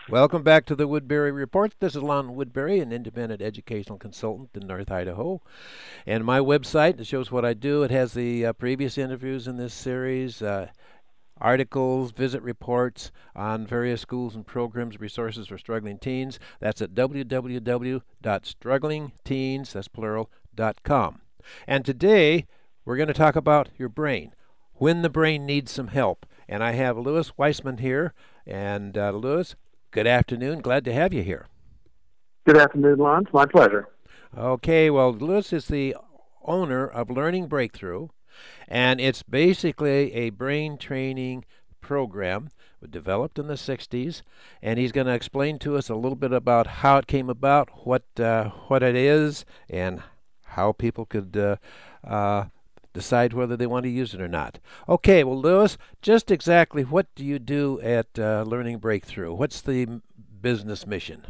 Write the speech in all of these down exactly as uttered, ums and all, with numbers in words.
Welcome back to the Woodbury Report. This is Lon Woodbury, an independent educational consultant in North Idaho. And my website, it shows what I do. It has the uh, previous interviews in this series, uh, articles, visit reports on various schools and programs, resources for struggling teens. That's at w w w dot struggling teens, that's plural, dot com. And today, we're going to talk about your brain, when the brain needs some help. And I have Louis Weissman here. And uh, Louis, good afternoon. Glad to have you here. Good afternoon, Lon. It's my pleasure. Okay, well, Louis is the owner of Learning Breakthrough, and it's basically a brain training program developed in the sixties, and he's going to explain to us a little bit about how it came about, what uh, what it is, and how people could uh, uh, decide whether they want to use it or not. Okay, well, Louis, just exactly what do you do at uh, Learning Breakthrough? What's the business mission?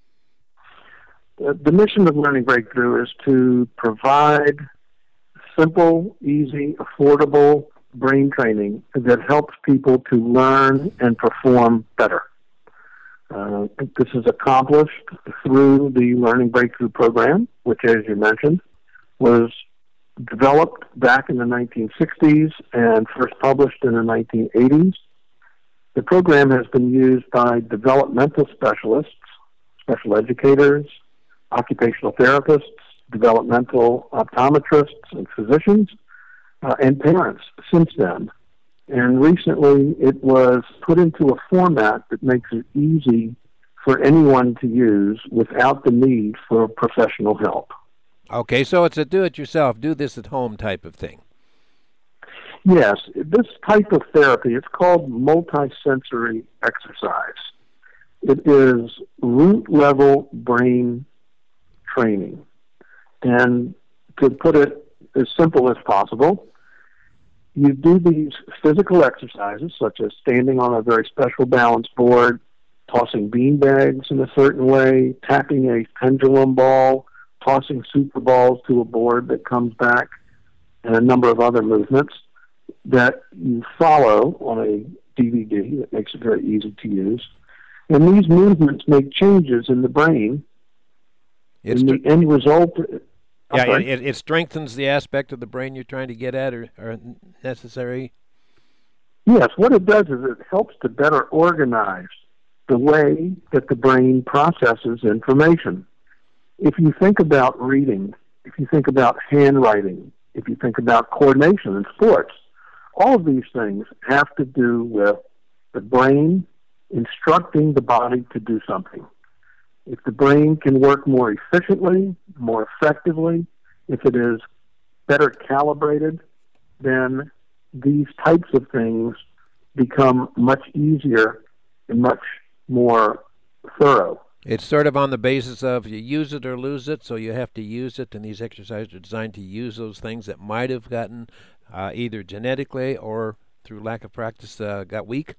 The mission of Learning Breakthrough is to provide simple, easy, affordable brain training that helps people to learn and perform better. Uh, this is accomplished through the Learning Breakthrough program, which, as you mentioned, was developed back in the nineteen sixties and first published in the nineteen eighties. The program has been used by developmental specialists, special educators, occupational therapists, developmental optometrists and physicians, uh, and parents since then. And recently it was put into a format that makes it easy for anyone to use without the need for professional help. Okay, so it's a do-it-yourself, do-this-at-home type of thing. Yes, this type of therapy, it's called multisensory exercise. It is root-level brain training. And to put it as simple as possible, you do these physical exercises, such as standing on a very special balance board, tossing bean bags in a certain way, tapping a pendulum ball, tossing super balls to a board that comes back, and a number of other movements that you follow on a D V D that makes it very easy to use. And these movements make changes in the brain. It's and the end result... Yeah, it, it strengthens the aspect of the brain you're trying to get at or, or necessary. Yes, what it does is it helps to better organize the way that the brain processes information. If you think about reading, if you think about handwriting, if you think about coordination in sports, all of these things have to do with the brain instructing the body to do something. If the brain can work more efficiently, more effectively, if it is better calibrated, then these types of things become much easier and much more thorough. It's sort of on the basis of you use it or lose it, so you have to use it, and these exercises are designed to use those things that might have gotten uh, either genetically or through lack of practice uh, got weak.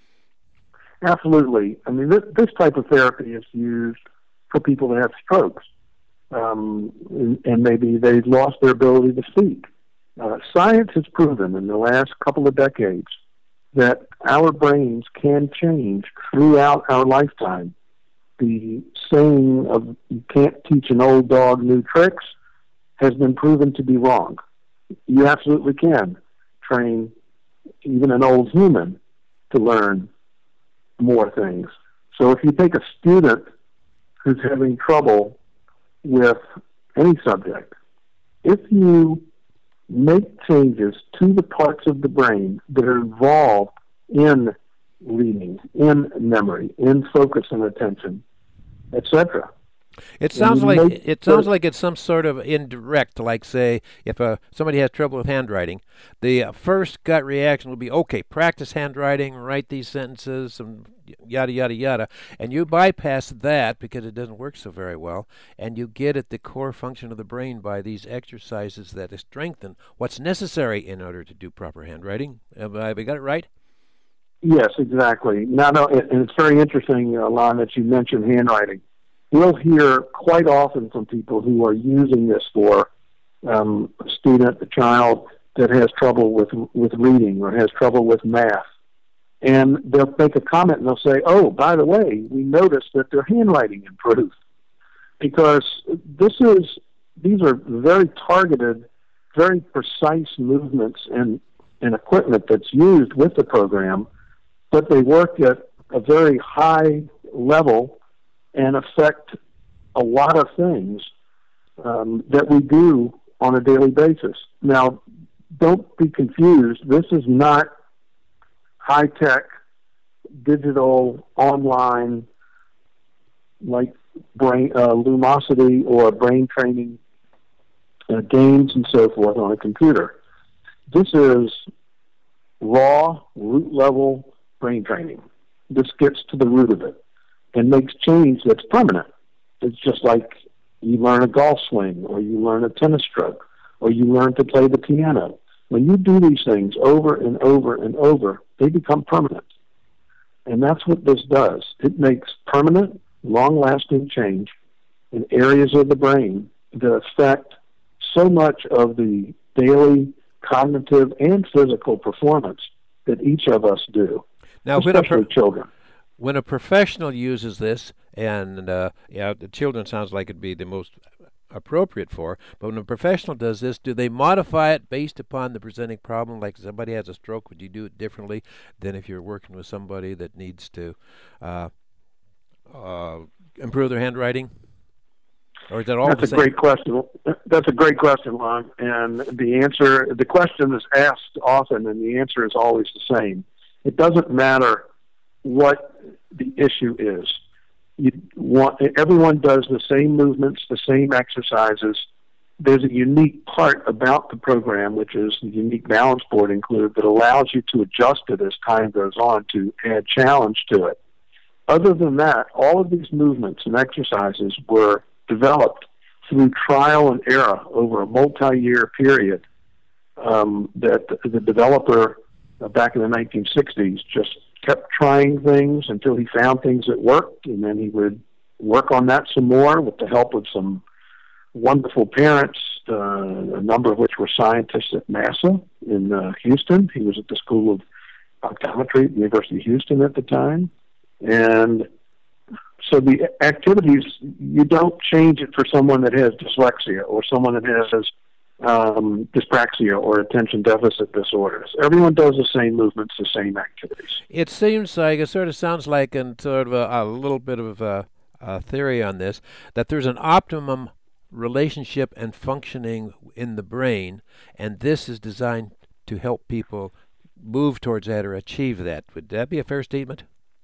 Absolutely. I mean, this, this type of therapy is used for people that have strokes, um, and, and maybe they've lost their ability to speak. Uh, science has proven in the last couple of decades that our brains can change throughout our lifetime. The saying of you can't teach an old dog new tricks has been proven to be wrong. You absolutely can train even an old human to learn more things. So if you take a student who's having trouble with any subject, if you make changes to the parts of the brain that are involved in reading, in memory, in focus and attention, et cetera. It sounds like it sounds like it's some sort of indirect, like say if uh, somebody has trouble with handwriting, the uh, first gut reaction will be, okay, practice handwriting, write these sentences, and yada, yada, yada. And you bypass that because it doesn't work so very well, and you get at the core function of the brain by these exercises that strengthen what's necessary in order to do proper handwriting. Have I got it right? Yes, exactly. Now, no, and it's very interesting, uh, Lon, that you mentioned handwriting. We'll hear quite often from people who are using this for um, a student, a child that has trouble with with reading or has trouble with math. and they'll make a comment and they'll say, oh, by the way, we noticed that their handwriting improved. Because this is, these are very targeted, very precise movements and, and equipment that's used with the program, but they work at a very high level and affect a lot of things um, that we do on a daily basis. Now, don't be confused. This is not high-tech, digital, online, like brain uh, Lumosity or brain training uh, games and so forth on a computer. This is raw, root-level brain training. This gets to the root of it and makes change that's permanent. It's just like you learn a golf swing, or you learn a tennis stroke, or you learn to play the piano. When you do these things over and over and over, they become permanent. And that's what this does. It makes permanent, long-lasting change in areas of the brain that affect so much of the daily cognitive and physical performance that each of us do, now, especially when a children. When a professional uses this, and uh, yeah, the children sounds like it'd be the most appropriate for, but when a professional does this, do they modify it based upon the presenting problem? Like if somebody has a stroke, would you do it differently than if you're working with somebody that needs to uh, uh, improve their handwriting? Or is that all That's the a same? great question. That's a great question, Lon. And the answer, the question is asked often, and the answer is always the same. It doesn't matter what the issue is. You want, everyone does the same movements, the same exercises. There's a unique part about the program, which is the unique balance board included, that allows you to adjust it as time goes on to add challenge to it. Other than that, all of these movements and exercises were developed through trial and error over a multi-year period um, that the developer uh, back in the nineteen sixties just kept trying things until he found things that worked, and then he would work on that some more with the help of some wonderful parents, uh, a number of which were scientists at NASA in uh, Houston. He was at the School of Optometry at the University of Houston at the time. And so the activities, you don't change it for someone that has dyslexia or someone that has um, dyspraxia or attention deficit disorders. Everyone does the same movements, the same activities. It seems like, it sort of sounds like, and sort of a, a little bit of a, a theory on this, that there's an optimum relationship and functioning in the brain, and this is designed to help people move towards that or achieve that. Would that be a fair statement?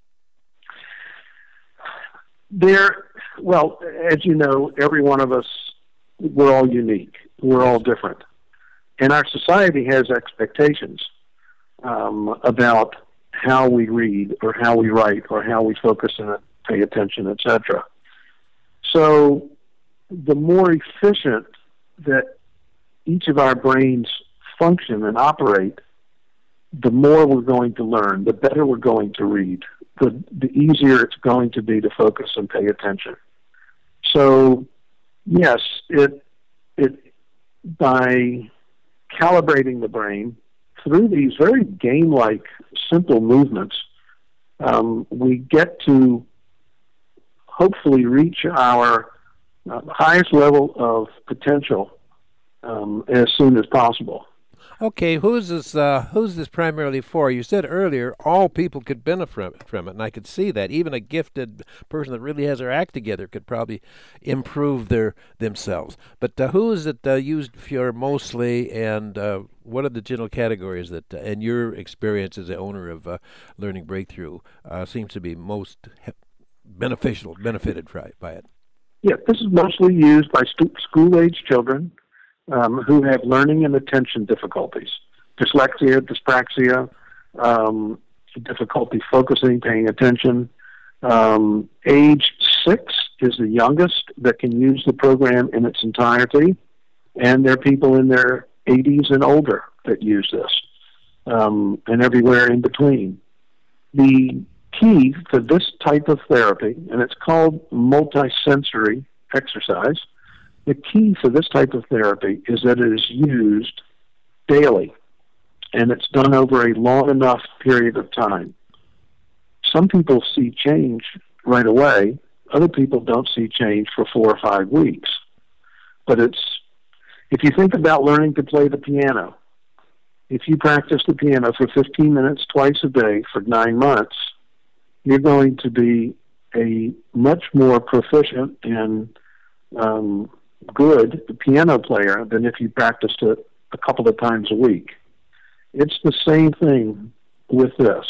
There, well, as you know, every one of us, we're all unique. We're all different. And our society has expectations um, about how we read or how we write or how we focus and pay attention, et cetera. So the more efficient that each of our brains function and operate, the more we're going to learn, the better we're going to read, the, the easier it's going to be to focus and pay attention. So, yes, it it by calibrating the brain through these very game-like, simple movements, um, we get to hopefully reach our uh, highest level of potential um, as soon as possible. Okay, who's this? Uh, who's this primarily for? You said earlier all people could benefit from it, from it, and I could see that. Even a gifted person that really has their act together could probably improve their themselves. But uh, who is it uh, used for mostly, and uh, what are the general categories that, uh, and your experience as the owner of uh, Learning Breakthrough, uh, seems to be most beneficial, benefited by it? Yeah, this is mostly used by st- school-age children Um, who have learning and attention difficulties, dyslexia, dyspraxia, um, difficulty focusing, paying attention. Um, age six is the youngest that can use the program in its entirety, and there are people in their eighties and older that use this, um, and everywhere in between. The key for this type of therapy, and it's called multisensory exercise, the key for this type of therapy is that it is used daily, and it's done over a long enough period of time. some people see change right away. Other people don't see change for four or five weeks. But it's, if you think about learning to play the piano, if you practice the piano for fifteen minutes twice a day for nine months, you're going to be a much more proficient and um, good piano player than if you practiced it a couple of times a week. It's the same thing with this.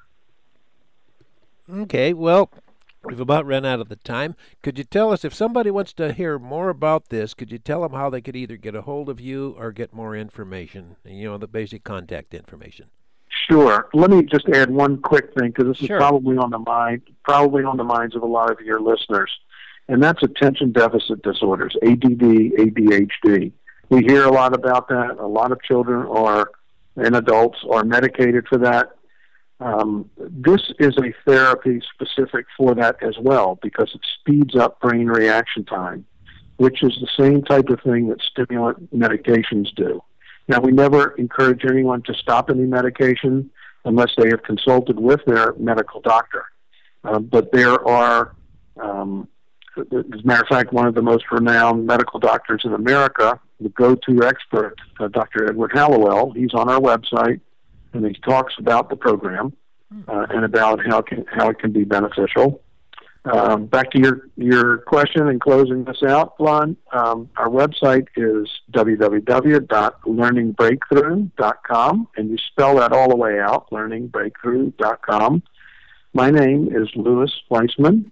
Okay, well, we've about run out of the time. Could you tell us, if somebody wants to hear more about this, could you tell them how they could either get a hold of you or get more information, you know, the basic contact information? Sure. Let me just add one quick thing, because this Sure. is probably on the mind, probably on the minds of a lot of your listeners, and that's attention deficit disorders, A D D, A D H D. We hear a lot about that. A lot of children are and adults are medicated for that. Um, this is a therapy specific for that as well, because it speeds up brain reaction time, which is the same type of thing that stimulant medications do. Now, we never encourage anyone to stop any medication unless they have consulted with their medical doctor. Uh, but there are, um, as a matter of fact, one of the most renowned medical doctors in America, the go-to expert, uh, Doctor Edward Hallowell, he's on our website, and he talks about the program uh, and about how, can, how it can be beneficial. Um, back to your, your question and closing this out, Lon, um, our website is w w w dot learning breakthrough dot com, and you spell that all the way out, learning breakthrough dot com. My name is Louis Weissman.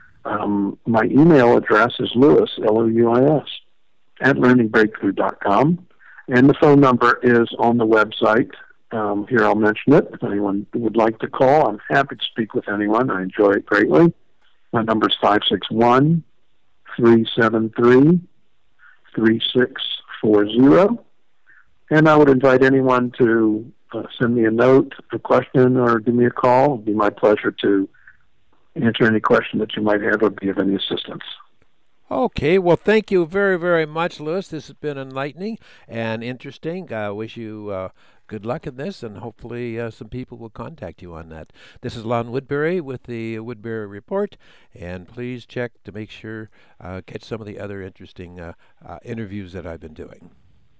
Um, my email address is Louis, L O U I S, at learning breakthrough dot com, and the phone number is on the website. Um, here, I'll mention it. If anyone would like to call, I'm happy to speak with anyone. I enjoy it greatly. My number is five six one, three seven three, three six four zero. And I would invite anyone to uh, send me a note, a question, or give me a call. It would be my pleasure to answer any question that you might have or be of any assistance. Okay, well, thank you very, very much, Louis. This has been enlightening and interesting. I wish you uh, good luck in this, and hopefully uh, some people will contact you on that. This is Lon Woodbury with the Woodbury Report, and please check to make sure, uh, catch some of the other interesting uh, uh, interviews that I've been doing.